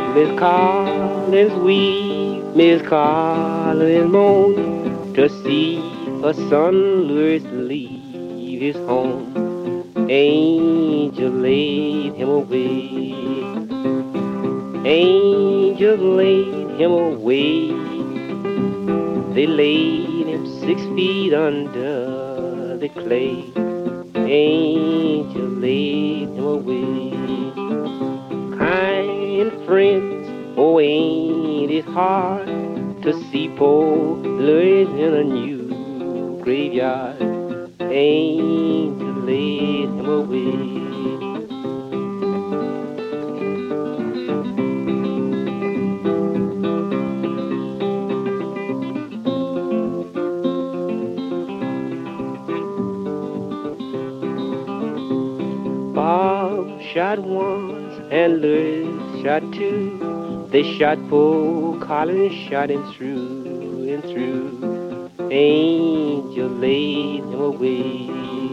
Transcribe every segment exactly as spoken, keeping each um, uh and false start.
Miss Collins weep, Miss Collins moan to see her son Louis leave his home. Angel laid him away, angel laid him away. They laid him six feet under the clay. Angel laid him away. Kind friends, oh ain't it hard to see poor Louis in a new graveyard. Angel laid him away. Bob shot once and Louis shot two. They shot poor Collins, shot him through and through. Angel laid him away.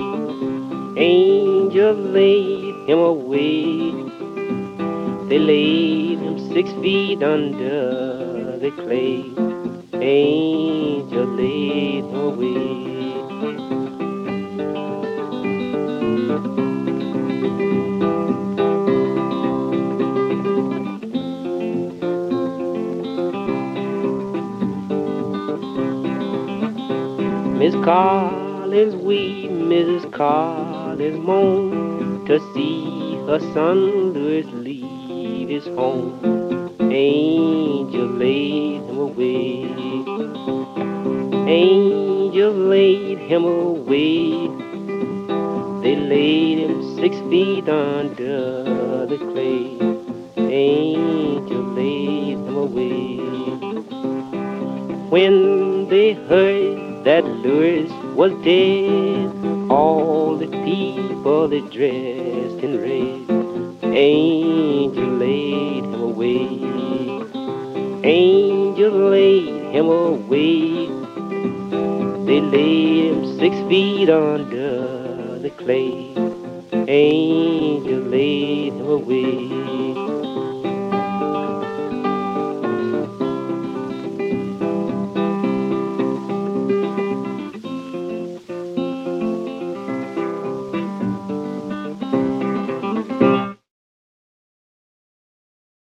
Angel laid him away. They laid him six feet under the clay. Angel laid him away. Miss Collins weep, Missus Collins moan to see her son Louis leave his home. Angel laid him away. Angel laid him away. They laid him six feet under the clay. Angel laid him away. When they heard that Louis was dead, all the people they dressed in red. Angel laid him away. Angel laid him away. They laid him six feet under the clay. Angel laid him away.